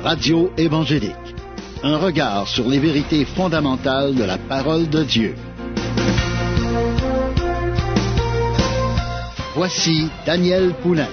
Radio évangélique. Un regard sur les vérités fondamentales de la parole de Dieu. Voici Daniel Poulain.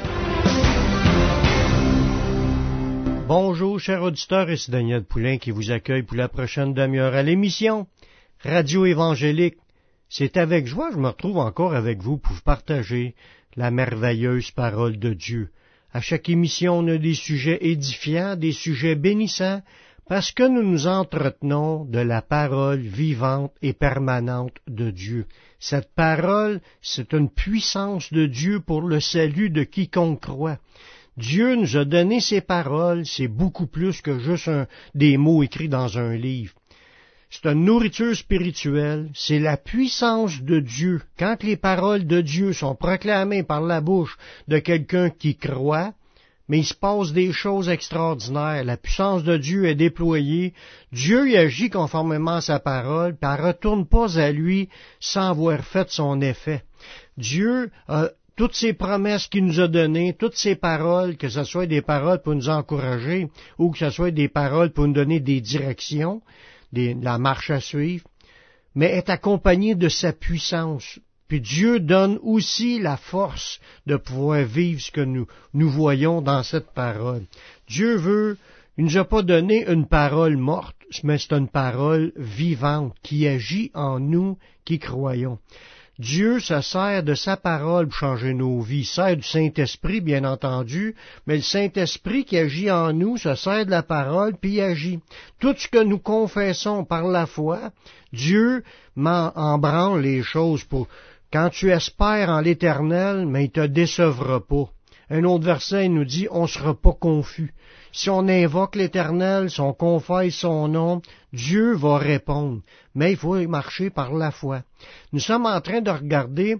Bonjour, chers auditeurs, ici Daniel Poulain qui vous accueille pour la prochaine demi-heure à l'émission Radio évangélique. C'est avec joie que je me retrouve encore avec vous pour partager la merveilleuse parole de Dieu. À chaque émission, on a des sujets édifiants, des sujets bénissants, parce que nous nous entretenons de la parole vivante et permanente de Dieu. Cette parole, c'est une puissance de Dieu pour le salut de quiconque croit. Dieu nous a donné ses paroles, c'est beaucoup plus que juste des mots écrits dans un livre. C'est une nourriture spirituelle, c'est la puissance de Dieu. Quand les paroles de Dieu sont proclamées par la bouche de quelqu'un qui croit, mais il se passe des choses extraordinaires. La puissance de Dieu est déployée. Dieu y agit conformément à sa parole, puis elle ne retourne pas à lui sans avoir fait son effet. Dieu a toutes ces promesses qu'il nous a données, toutes ces paroles, que ce soit des paroles pour nous encourager ou que ce soit des paroles pour nous donner des directions, la marche à suivre, mais est accompagné de sa puissance. Puis Dieu donne aussi la force de pouvoir vivre ce que nous voyons dans cette parole. Dieu il nous a pas donné une parole morte, mais c'est une parole vivante qui agit en nous qui croyons. Dieu se sert de sa parole pour changer nos vies. Il sert du Saint-Esprit, bien entendu, mais le Saint-Esprit qui agit en nous se sert de la parole, puis il agit. Tout ce que nous confessons par la foi, Dieu en branle les choses pour... Quand tu espères en l'Éternel, mais il te décevra pas. Un autre verset, il nous dit, on ne sera pas confus. Si on invoque l'Éternel, si on confesse son nom, Dieu va répondre. Mais il faut marcher par la foi. Nous sommes en train de regarder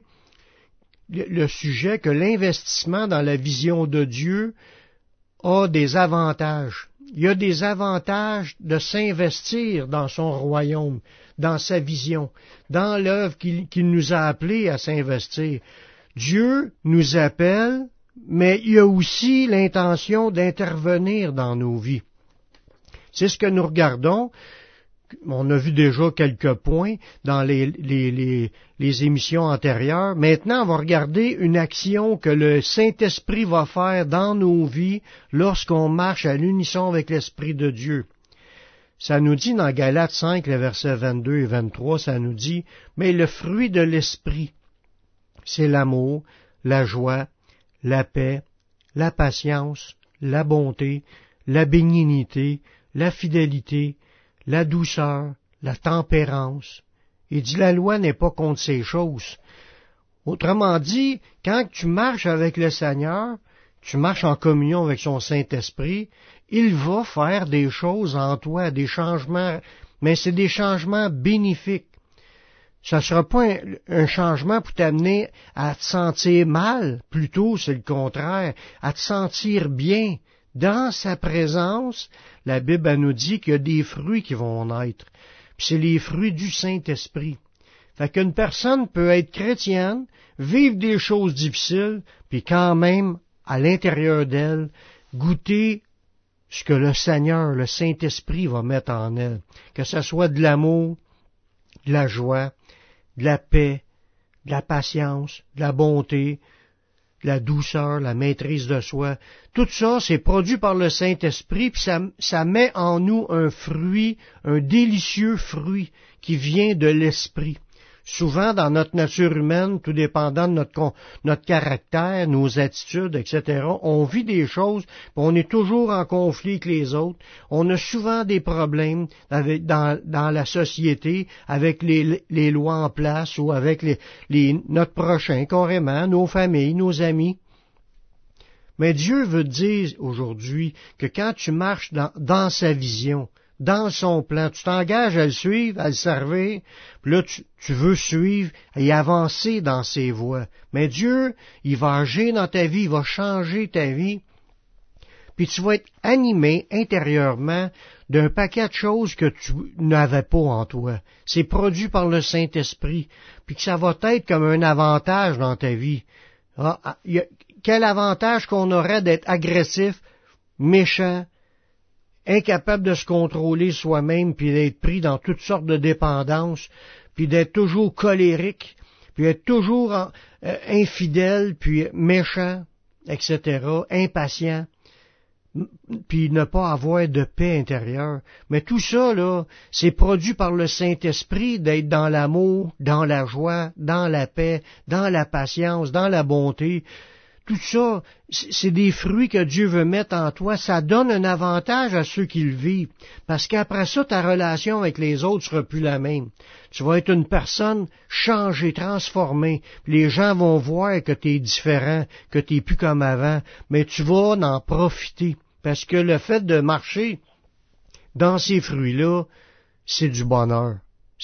le sujet que l'investissement dans la vision de Dieu a des avantages. Il y a des avantages de s'investir dans son royaume, dans sa vision, dans l'œuvre qu'il nous a appelés à s'investir. Dieu nous appelle, mais il y a aussi l'intention d'intervenir dans nos vies. C'est ce que nous regardons. On a vu déjà quelques points dans les émissions antérieures. Maintenant, on va regarder une action que le Saint-Esprit va faire dans nos vies lorsqu'on marche à l'unisson avec l'Esprit de Dieu. Ça nous dit dans Galates 5, les versets 22 et 23, ça nous dit, « Mais le fruit de l'Esprit, c'est l'amour, la joie, la paix, la patience, la bonté, la bénignité, la fidélité, la douceur, la tempérance. » Il dit, la loi n'est pas contre ces choses. Autrement dit, quand tu marches avec le Seigneur, tu marches en communion avec son Saint-Esprit, il va faire des choses en toi, des changements, mais c'est des changements bénéfiques. Ça ne sera pas un changement pour t'amener à te sentir mal, plutôt c'est le contraire, à te sentir bien. Dans sa présence, la Bible elle nous dit qu'il y a des fruits qui vont naître. Puis c'est les fruits du Saint-Esprit. Fait qu'une personne peut être chrétienne, vivre des choses difficiles, puis quand même, à l'intérieur d'elle, goûter ce que le Seigneur, le Saint-Esprit va mettre en elle. Que ce soit de l'amour, de la joie, de la paix, de la patience, de la bonté, de la douceur, la maîtrise de soi. Tout ça, c'est produit par le Saint-Esprit, puis ça met en nous un fruit, un délicieux fruit qui vient de l'Esprit. Souvent, dans notre nature humaine, tout dépendant de notre caractère, nos attitudes, etc., on vit des choses, puis on est toujours en conflit avec les autres. On a souvent des problèmes dans la société avec les lois en place ou avec notre prochain, carrément, nos familles, nos amis. Mais Dieu veut dire aujourd'hui que quand tu marches dans sa vision, dans son plan, tu t'engages à le suivre, à le servir, puis là, tu veux suivre et avancer dans ses voies. Mais Dieu, il va agir dans ta vie, il va changer ta vie, puis tu vas être animé intérieurement d'un paquet de choses que tu n'avais pas en toi. C'est produit par le Saint-Esprit, puis que ça va être comme un avantage dans ta vie. Quel avantage qu'on aurait d'être agressif, méchant, incapable de se contrôler soi-même, puis d'être pris dans toutes sortes de dépendances, puis d'être toujours colérique, puis être toujours infidèle, puis méchant, etc., impatient, puis ne pas avoir de paix intérieure. Mais tout ça, là, c'est produit par le Saint-Esprit d'être dans l'amour, dans la joie, dans la paix, dans la patience, dans la bonté. Tout ça, c'est des fruits que Dieu veut mettre en toi. Ça donne un avantage à ceux qui le vivent. Parce qu'après ça, ta relation avec les autres sera plus la même. Tu vas être une personne changée, transformée. Les gens vont voir que tu es différent, que tu n'es plus comme avant. Mais tu vas en profiter. Parce que le fait de marcher dans ces fruits-là, c'est du bonheur.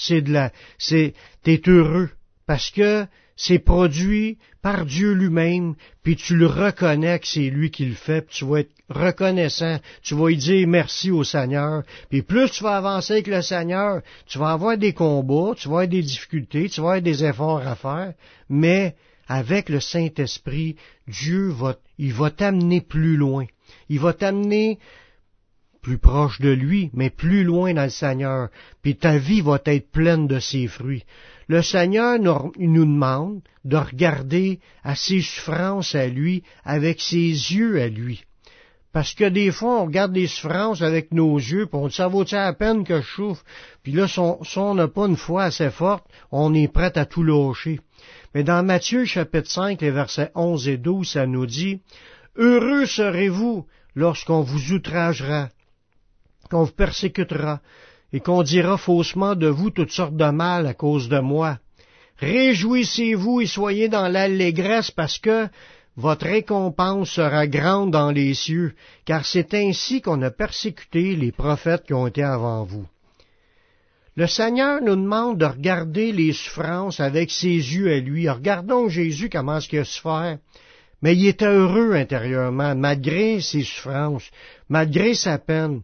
T'es heureux. Parce que c'est produit par Dieu lui-même, puis tu le reconnais que c'est lui qui le fait, puis tu vas être reconnaissant, tu vas lui dire merci au Seigneur, puis plus tu vas avancer avec le Seigneur, tu vas avoir des combats, tu vas avoir des difficultés, tu vas avoir des efforts à faire, mais avec le Saint-Esprit, Dieu il va t'amener plus loin. Il va t'amener plus proche de lui, mais plus loin dans le Seigneur, puis ta vie va être pleine de ses fruits. Le Seigneur nous demande de regarder à ses souffrances à lui, avec ses yeux à lui. Parce que des fois, on regarde les souffrances avec nos yeux, puis on dit, ça vaut-il la peine que je souffre? Puis là, si on n'a pas une foi assez forte, on est prêt à tout lâcher. Mais dans Matthieu, chapitre 5, les versets 11 et 12, ça nous dit, « Heureux serez-vous lorsqu'on vous outragera, qu'on vous persécutera, et qu'on dira faussement de vous toutes sortes de mal à cause de moi. Réjouissez-vous et soyez dans l'allégresse, parce que votre récompense sera grande dans les cieux, car c'est ainsi qu'on a persécuté les prophètes qui ont été avant vous. » Le Seigneur nous demande de regarder les souffrances avec ses yeux à lui. Regardons Jésus comment est-ce qu'il a souffert. Mais il était heureux intérieurement, malgré ses souffrances, malgré sa peine.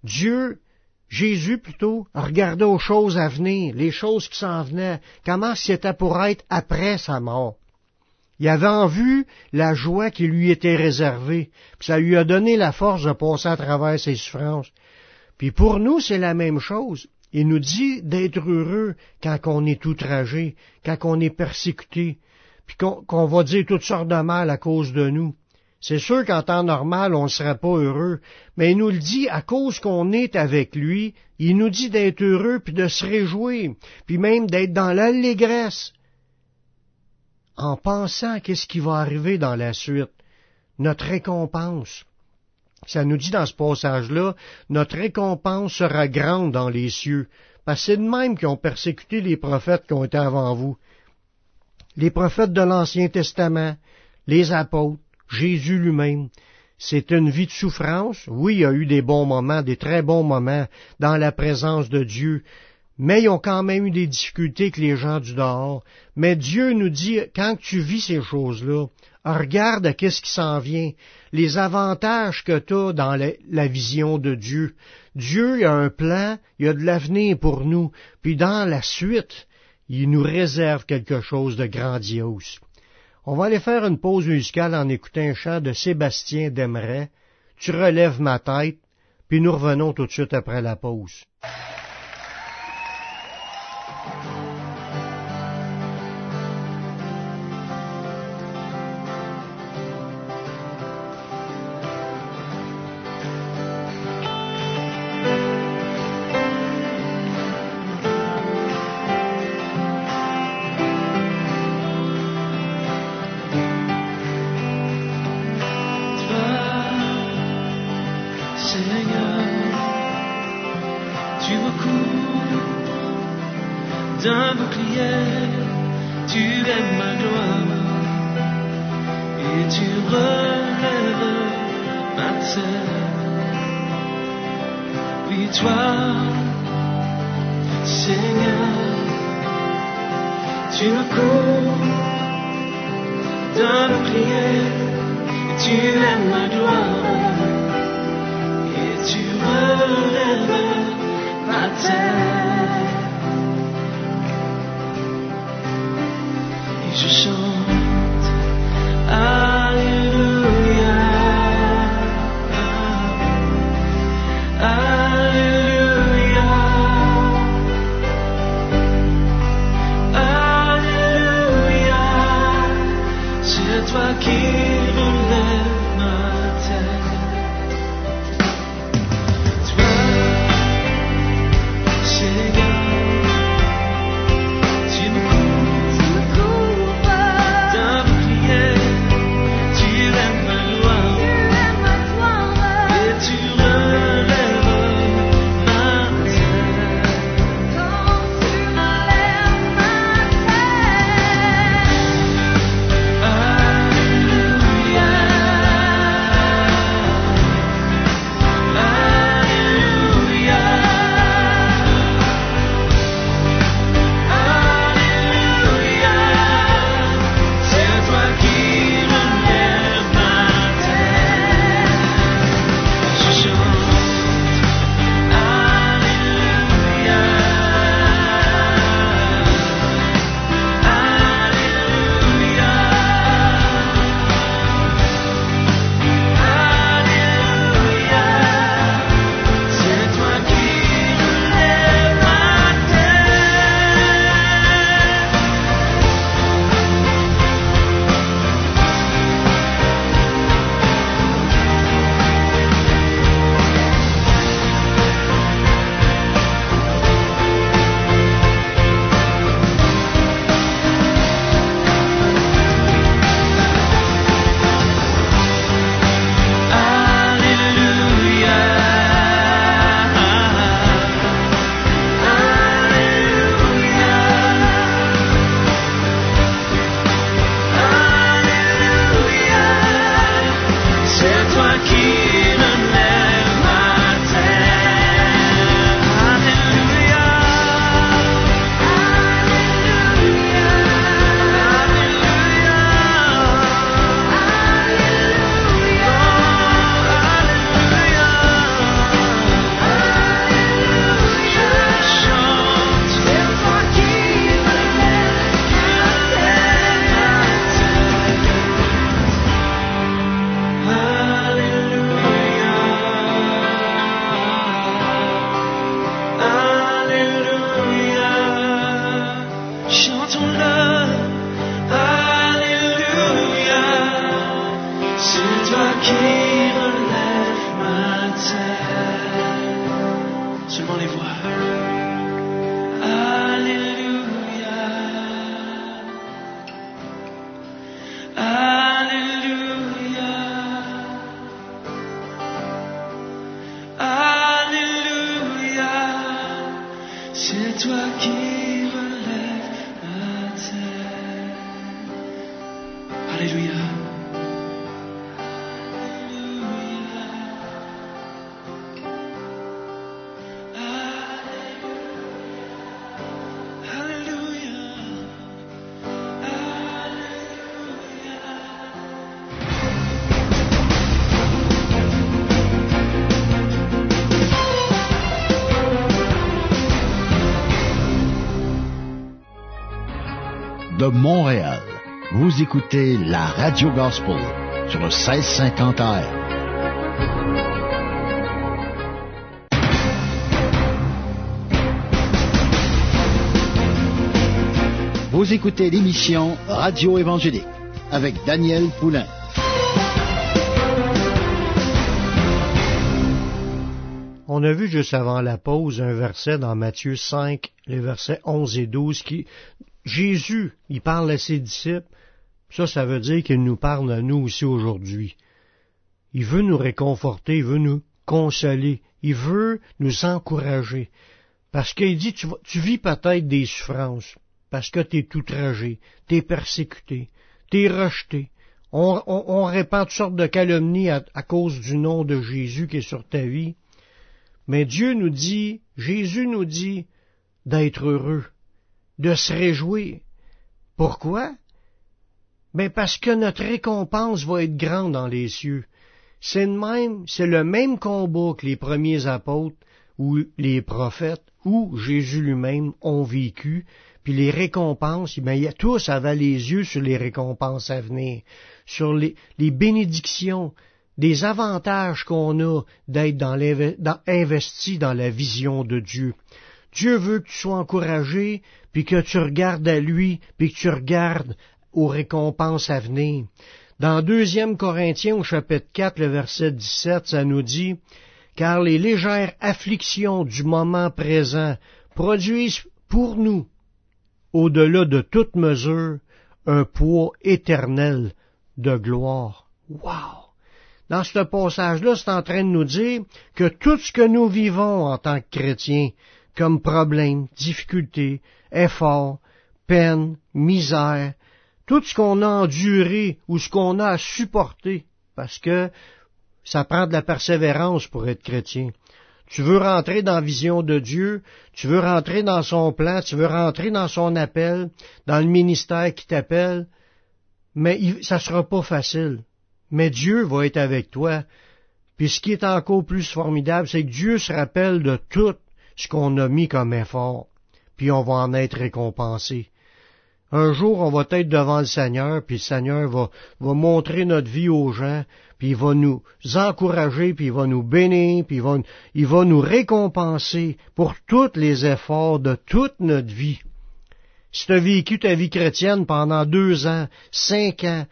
Jésus plutôt, regardait aux choses à venir, les choses qui s'en venaient, comment c'était pour être après sa mort. Il avait en vue la joie qui lui était réservée, puis ça lui a donné la force de passer à travers ses souffrances. Puis pour nous, c'est la même chose. Il nous dit d'être heureux quand on est outragé, quand on est persécuté, puis qu'on va dire toutes sortes de mal à cause de nous. C'est sûr qu'en temps normal, on ne serait pas heureux, mais il nous le dit à cause qu'on est avec lui, il nous dit d'être heureux, puis de se réjouir, puis même d'être dans l'allégresse, en pensant qu'est-ce qui va arriver dans la suite, notre récompense. Ça nous dit dans ce passage-là, notre récompense sera grande dans les cieux, parce que c'est de même qui ont persécuté les prophètes qui ont été avant vous. Les prophètes de l'Ancien Testament, les apôtres, Jésus lui-même. C'est une vie de souffrance. Oui, il y a eu des bons moments, des très bons moments dans la présence de Dieu, mais ils ont quand même eu des difficultés avec les gens du dehors. Mais Dieu nous dit, quand tu vis ces choses-là, regarde à qu'est-ce qui s'en vient, les avantages que tu as dans la vision de Dieu. Dieu, il a un plan, il a de l'avenir pour nous, puis dans la suite, il nous réserve quelque chose de grandiose. On va aller faire une pause musicale en écoutant un chant de Sébastien Desmarais, « Tu relèves ma tête », puis nous revenons tout de suite après la pause. D'un bouclier, tu es ma gloire, et tu relèves ma tête. Oui, toi, Seigneur, tu me couvres d'un bouclier, et tu es ma gloire, et tu relèves ma tête. Je chante Alléluia, c'est toi qui relèves ma tête. Toi, Seigneur, tu me couvres d'un bouclier, tu lèves ma gloire et tu relèves ma tête. De Montréal, vous écoutez la Radio Gospel sur le 1650 AM. Vous écoutez l'émission Radio Évangélique avec Daniel Poulain. On a vu juste avant la pause un verset dans Matthieu 5, les versets 11 et 12 qui... Jésus, il parle à ses disciples, ça veut dire qu'il nous parle à nous aussi aujourd'hui. Il veut nous réconforter, il veut nous consoler, il veut nous encourager. Parce qu'il dit, tu vis peut-être des souffrances, parce que t'es outragé, t'es persécuté, t'es rejeté. On répand toutes sortes de calomnies à cause du nom de Jésus qui est sur ta vie. Mais Dieu nous dit, Jésus nous dit d'être heureux, de se réjouir. Pourquoi? Ben parce que notre récompense va être grande dans les cieux. C'est le même combat que les premiers apôtres ou les prophètes ou Jésus lui-même ont vécu, puis les récompenses, ben, tous avaient les yeux sur les récompenses à venir, sur les bénédictions, des avantages qu'on a d'être investi dans la vision de Dieu. Dieu veut que tu sois encouragé, puis que tu regardes à lui, puis que tu regardes aux récompenses à venir. Dans 2 Corinthiens, au chapitre 4, le verset 17, ça nous dit « Car les légères afflictions du moment présent produisent pour nous, au-delà de toute mesure, un poids éternel de gloire. » Wow! Dans ce passage-là, c'est en train de nous dire que tout ce que nous vivons en tant que chrétiens, comme problèmes, difficultés, efforts, peine, misère, tout ce qu'on a enduré ou ce qu'on a à supporter, parce que ça prend de la persévérance pour être chrétien. Tu veux rentrer dans la vision de Dieu, tu veux rentrer dans son plan, tu veux rentrer dans son appel, dans le ministère qui t'appelle, mais ça sera pas facile. Mais Dieu va être avec toi. Puis ce qui est encore plus formidable, c'est que Dieu se rappelle de tout ce qu'on a mis comme effort, puis on va en être récompensé. Un jour, on va être devant le Seigneur, puis le Seigneur va montrer notre vie aux gens, puis il va nous encourager, puis il va nous bénir, puis il va nous récompenser pour tous les efforts de toute notre vie. Si tu as vécu ta vie chrétienne pendant 2 ans, 5 ans,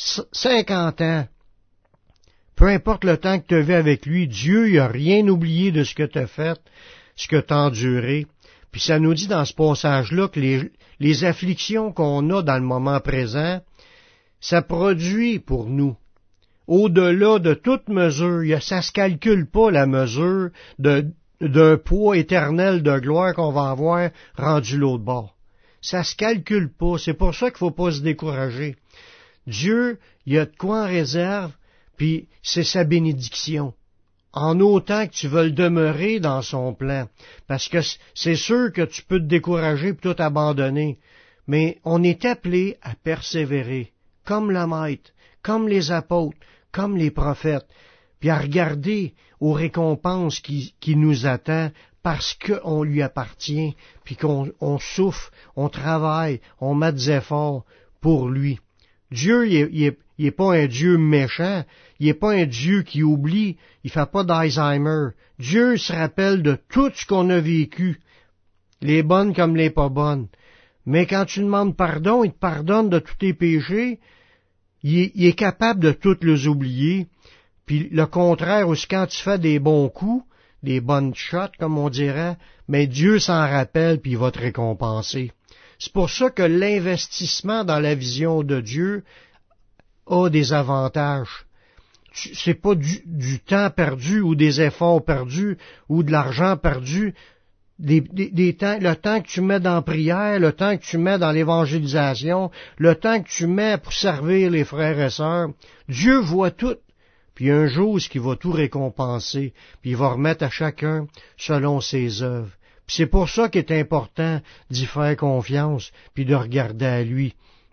50 ans, peu importe le temps que tu as vu avec lui, Dieu n'a rien oublié de ce que tu as fait, ce que tu as enduré. Puis ça nous dit dans ce passage-là que les afflictions qu'on a dans le moment présent, ça produit pour nous, au-delà de toute mesure, ça se calcule pas la mesure d'un poids éternel de gloire qu'on va avoir rendu l'autre bord. Ça se calcule pas, c'est pour ça qu'il faut pas se décourager. Dieu, il y a de quoi en réserve, puis c'est sa bénédiction. En autant que tu veux demeurer dans son plan. Parce que c'est sûr que tu peux te décourager et tout abandonner. Mais on est appelé à persévérer, comme le maître, comme les apôtres, comme les prophètes, puis à regarder aux récompenses qui nous attendent parce qu'on lui appartient, puis qu'on souffre, on travaille, on met des efforts pour lui. Dieu, il est pas un Dieu méchant, il est pas un Dieu qui oublie, il fait pas d'Alzheimer. Dieu se rappelle de tout ce qu'on a vécu, les bonnes comme les pas bonnes. Mais quand tu demandes pardon, il te pardonne de tous tes péchés, il est capable de toutes les oublier. Puis le contraire, aussi quand tu fais des bons coups, des bonnes shots, comme on dirait, mais Dieu s'en rappelle puis il va te récompenser. C'est pour ça que l'investissement dans la vision de Dieu a des avantages. C'est pas du temps perdu ou des efforts perdus ou de l'argent perdu. Le temps que tu mets dans la prière, le temps que tu mets dans l'évangélisation, le temps que tu mets pour servir les frères et sœurs, Dieu voit tout. Puis un jour, ce qui va tout récompenser, puis il va remettre à chacun selon ses œuvres. Puis c'est pour ça qu'il est important d'y faire confiance, puis de regarder à lui.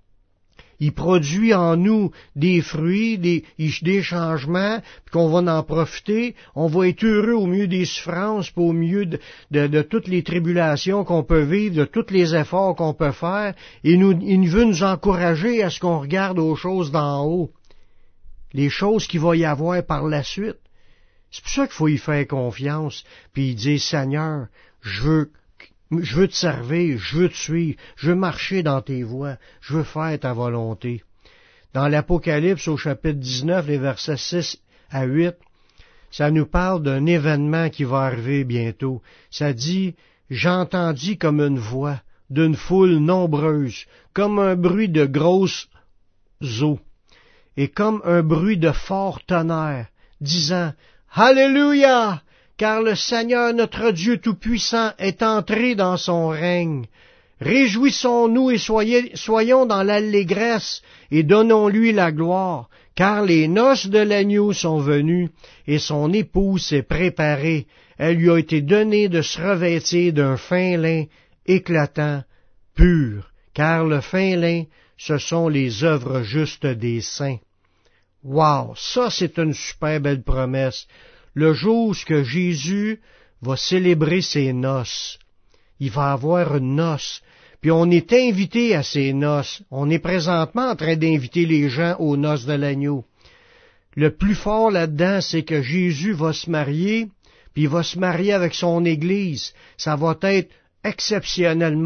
Il produit en nous des fruits, des changements, puis qu'on va en profiter. On va être heureux au milieu des souffrances, puis au milieu de toutes les tribulations qu'on peut vivre, de tous les efforts qu'on peut faire. Et il veut nous encourager à ce qu'on regarde aux choses d'en haut, les choses qu'il va y avoir par la suite. C'est pour ça qu'il faut y faire confiance, puis il dit, Seigneur, je veux te servir, je veux te suivre, je veux marcher dans tes voies, je veux faire ta volonté. Dans l'Apocalypse, au chapitre 19, les versets 6 à 8, ça nous parle d'un événement qui va arriver bientôt. Ça dit, j'entendis comme une voix d'une foule nombreuse, comme un bruit de grosses eaux, et comme un bruit de fort tonnerre, disant, Alléluia! Car le Seigneur notre Dieu Tout-Puissant est entré dans son règne. Réjouissons-nous et soyons dans l'allégresse et donnons-lui la gloire, car les noces de l'agneau sont venues et son épouse s'est préparée. Elle lui a été donnée de se revêtir d'un fin lin éclatant, pur, car le fin lin, ce sont les œuvres justes des saints. Wow, ça c'est une super belle promesse. Le jour où Jésus va célébrer ses noces, il va avoir une noce, puis on est invité à ces noces. On est présentement en train d'inviter les gens aux noces de l'agneau. Le plus fort là-dedans, c'est que Jésus va se marier, puis il va se marier avec son Église. Ça va être exceptionnellement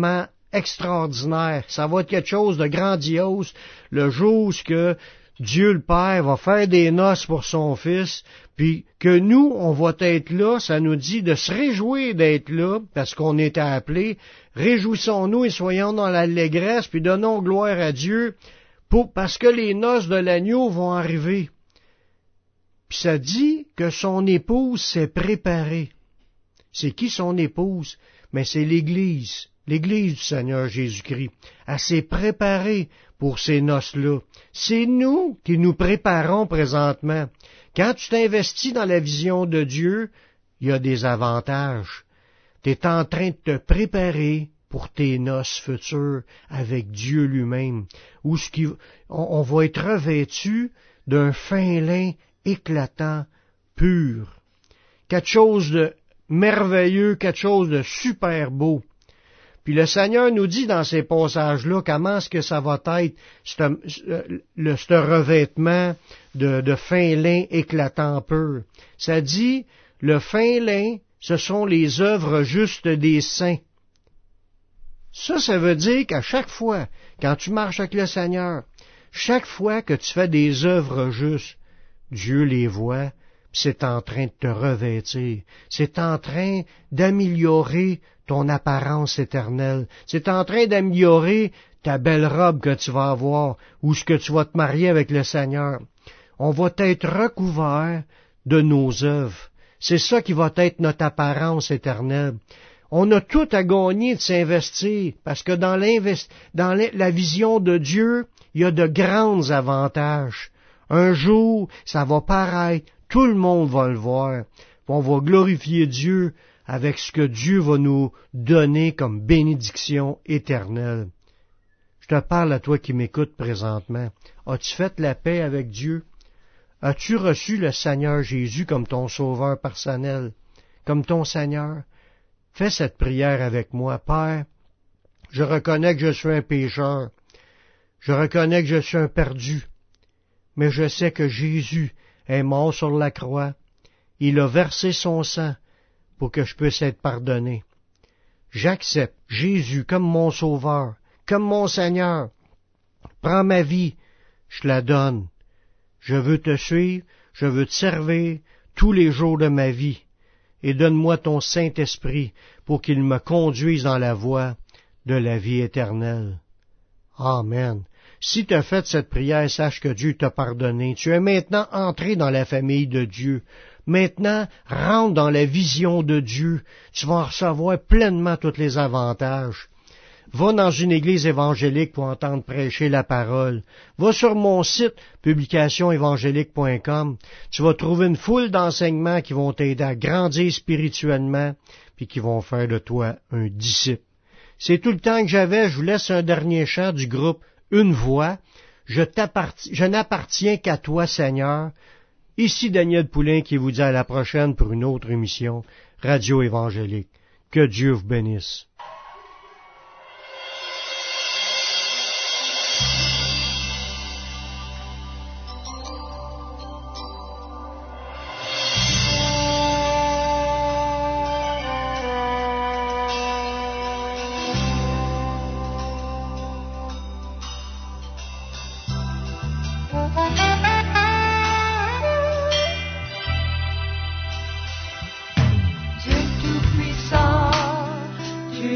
extraordinaire. Ça va être quelque chose de grandiose, le jour où que Dieu le Père va faire des noces pour son Fils, puis que nous, on va être là, ça nous dit de se réjouir d'être là, parce qu'on est appelés. Réjouissons-nous et soyons dans l'allégresse, puis donnons gloire à Dieu, parce que les noces de l'agneau vont arriver. Puis ça dit que son épouse s'est préparée. C'est qui son épouse? Mais c'est l'Église du Seigneur Jésus-Christ. Elle s'est préparée pour ces noces-là. C'est nous qui nous préparons présentement. Quand tu t'investis dans la vision de Dieu, il y a des avantages. Tu es en train de te préparer pour tes noces futures avec Dieu lui-même, où on va être revêtu d'un fin lin éclatant, pur. Quelque chose de merveilleux, quelque chose de super beau. Puis le Seigneur nous dit dans ces passages-là comment est-ce que ça va être, ce revêtement de fin lin éclatant pur. Ça dit, le fin lin, ce sont les œuvres justes des saints. Ça veut dire qu'à chaque fois, quand tu marches avec le Seigneur, chaque fois que tu fais des œuvres justes, Dieu les voit, puis c'est en train de te revêtir. C'est en train d'améliorer ton apparence éternelle. C'est en train d'améliorer ta belle robe que tu vas avoir, ou ce que tu vas te marier avec le Seigneur. On va être recouvert de nos œuvres. C'est ça qui va être notre apparence éternelle. On a tout à gagner de s'investir, parce que dans la vision de Dieu, il y a de grands avantages. Un jour, ça va paraître, tout le monde va le voir. On va glorifier Dieu avec ce que Dieu va nous donner comme bénédiction éternelle. Je te parle à toi qui m'écoutes présentement. As-tu fait la paix avec Dieu? As-tu reçu le Seigneur Jésus comme ton sauveur personnel, comme ton Seigneur? Fais cette prière avec moi. Père, je reconnais que je suis un pécheur. Je reconnais que je suis un perdu. Mais je sais que Jésus est mort sur la croix. Il a versé son sang pour que je puisse être pardonné. J'accepte Jésus comme mon sauveur, comme mon Seigneur. Prends ma vie, je la donne. Je veux te suivre, je veux te servir tous les jours de ma vie. Et donne-moi ton Saint-Esprit pour qu'il me conduise dans la voie de la vie éternelle. Amen. Si tu as fait cette prière, sache que Dieu t'a pardonné. Tu es maintenant entré dans la famille de Dieu. Maintenant, rentre dans la vision de Dieu. Tu vas en recevoir pleinement tous les avantages. Va dans une église évangélique pour entendre prêcher la parole. Va sur mon site, publicationévangélique.com. Tu vas trouver une foule d'enseignements qui vont t'aider à grandir spirituellement, puis qui vont faire de toi un disciple. C'est tout le temps que j'avais. Je vous laisse un dernier chant du groupe Une Voix. Je n'appartiens qu'à toi, Seigneur. Ici Daniel Poulain qui vous dit à la prochaine pour une autre émission Radio Évangélique. Que Dieu vous bénisse. Dieu Tout-Puissant,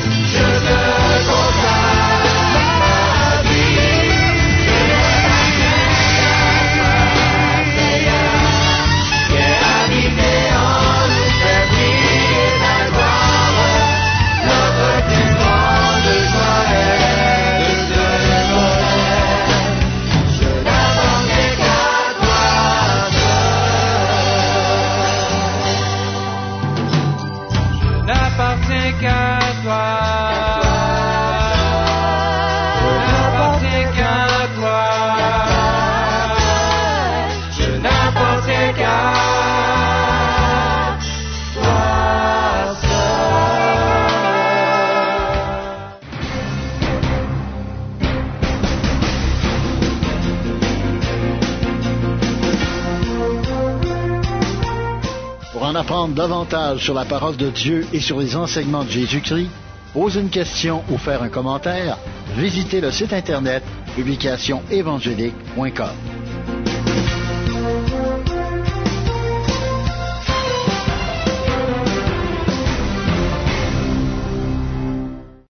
Pour en apprendre davantage sur la parole de Dieu et sur les enseignements de Jésus-Christ, poser une question ou faire un commentaire, visitez le site internet publicationsévangélique.com.